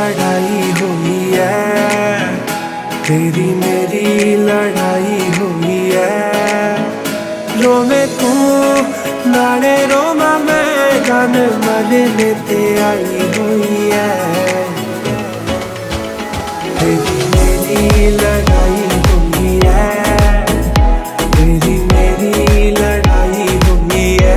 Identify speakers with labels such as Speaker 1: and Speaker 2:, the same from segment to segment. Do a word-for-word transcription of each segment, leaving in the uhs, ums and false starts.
Speaker 1: लड़ाई हुई है, तेरी मेरी लड़ाई हुई है। रोवे तू नाले रोमा मैं, जान मरने ते आई हुई है। तेरी मेरी लड़ाई हुई है, तेरी मेरी लड़ाई हुई है।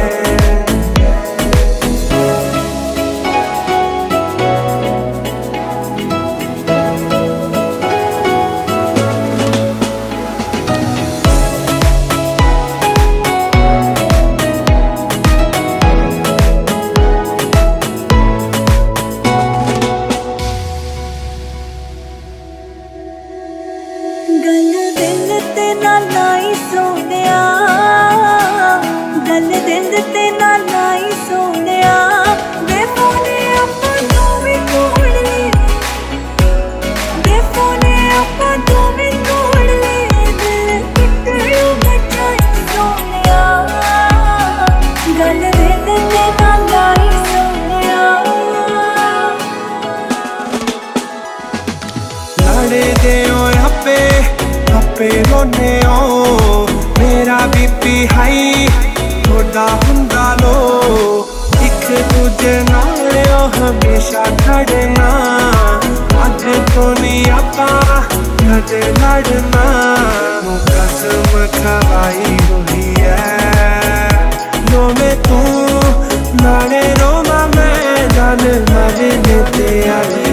Speaker 2: गल दिल ते ना लाई सोनिया, गल दिल ते ना लाई सोनिया। बेफोने आपां दोवें तोड़ ले, बेफोने आपां दोवें तोड़ ले। दिल टुटड़ू बचाई सोनिया, गल दिल ते ना लाई सोनिया।
Speaker 1: लड़े दे आपे आपे रोने ओ, मेरा बीपी हाई थोड़ा हुंदा लो। एक दूजे नाल ओ हमेशा खड़ना, अज तो नहीं आपां कदे लड़ना। कसम खवाई हुई है, रोवे तू नाले रोवा मैं, जान मरने ते आई